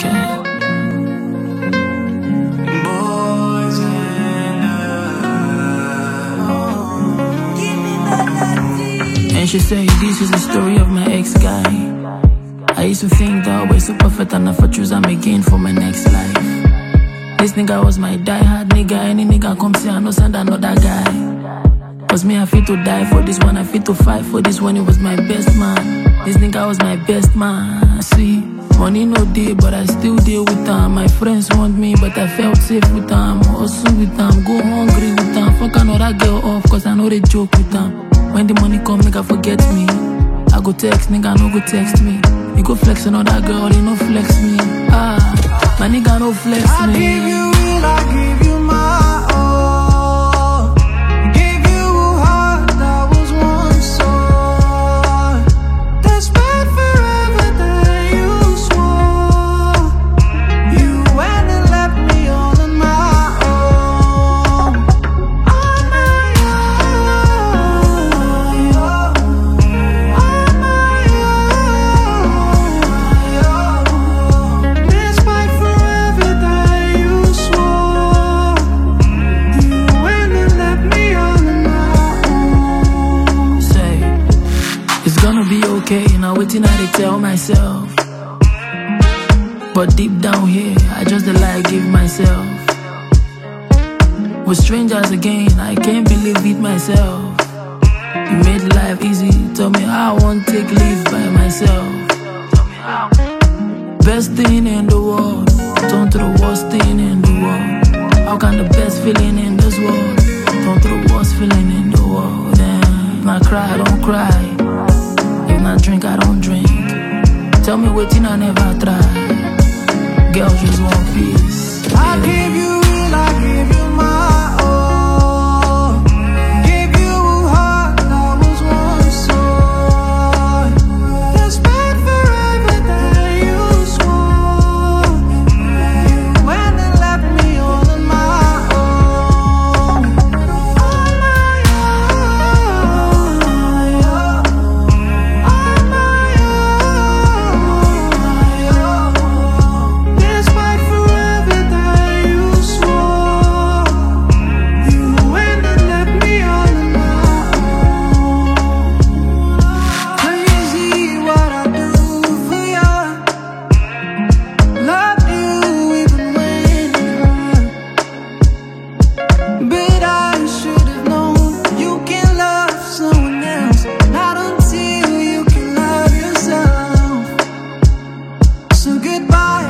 weekend. Boys and And she said, this is the story of my ex-guy. I used to think that I was so perfect and I for choose him again for my next life. This nigga was my die-hard nigga. Any nigga come see I no send another guy. Cause me I fit to die for this one, I fit to fight for this one. It was my best man. This nigga was my best man. See, money no day, but I still deal with them. My friends want me, but I felt safe with them. Hustle with them, go hungry with them. Fuck another girl off, cause I know they joke with them. When the money come, nigga forget me. I go text, nigga no go text me. You go flex another girl, you no flex me. Ah, my nigga no flex me. I give you real, I give you my all. Give you a heart that was once sore. Despite forever that you swore. You went and left me all on my own. On my own. On my own. Despite forever that you swore. You went and left me all on my own. Say, it's gonna be okay, now waiting I dey tell myself. But deep down here, I just the lie give myself. We're strangers again, I can't believe it myself. You made life easy, tell me how I won't take leave by myself. Best thing in the world, turn to the worst thing in the world. How can the best feeling in this world turn to the worst feeling in the world? If I cry, I don't cry. If I drink, I don't drink. Tell me waiting, I never try. Girls just want peace. I give you real, I give you my all. Give you a heart that was once sore. Despite forever that you swore. You went and left me all on my own. On my own. On my own. Despite forever that you swore. You went and left me all on my own. Crazy what I do for ya. Love you even when it hurt. But I should have known you can love someone else, not until you can love yourself. So goodbye.